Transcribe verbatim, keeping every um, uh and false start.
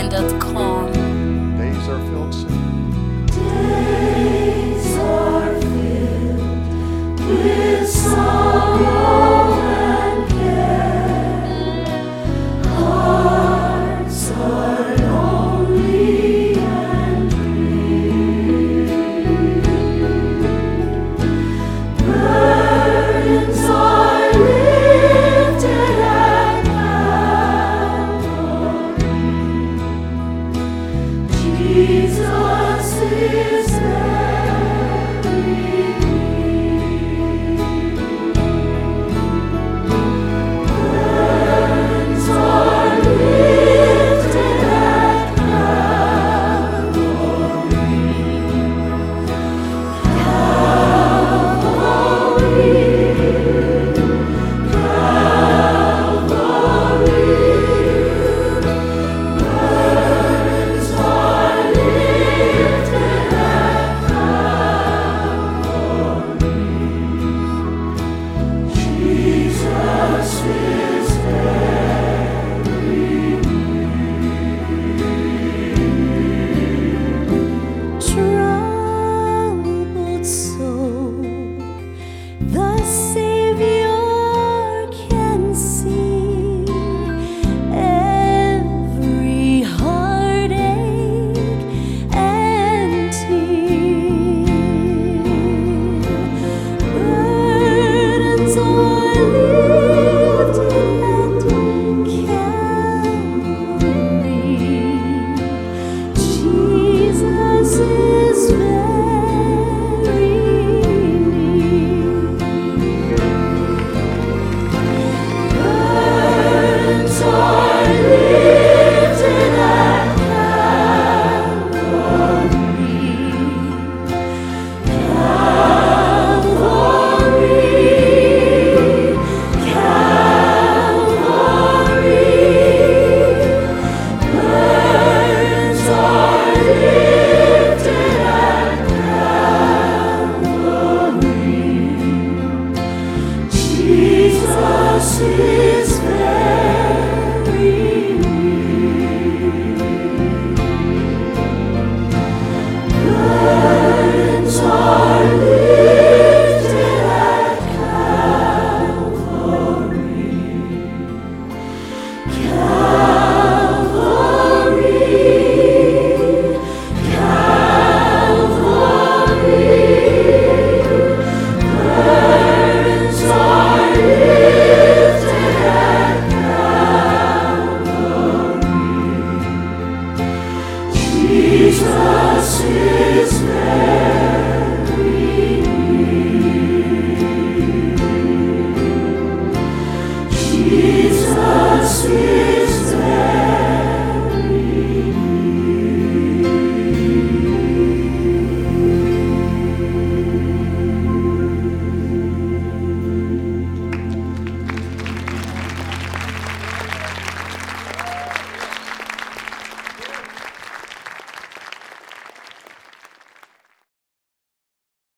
online dot com. Days are filled soon. Days are filled with sorrow and care. Hearts are lonely and grieved. Burdens are lifted at Calvary. Jesus is very near. Burdens are lifted at Calvary. Calvary. Burdens are lifted at Calvary. Jesus is very near. Troubled soul, the Savior can see every heartache and tear. Burdens are lifted at Calvary. Jesus is very near. Burdens are lifted at Calvary. Calvary. Burdens are lifted at Calvary. Jesus is very near. Burdens are lifted at Calvary. Calvary. Calvary. Burdens are lifted at Calvary. Jesus is very near. Jesus is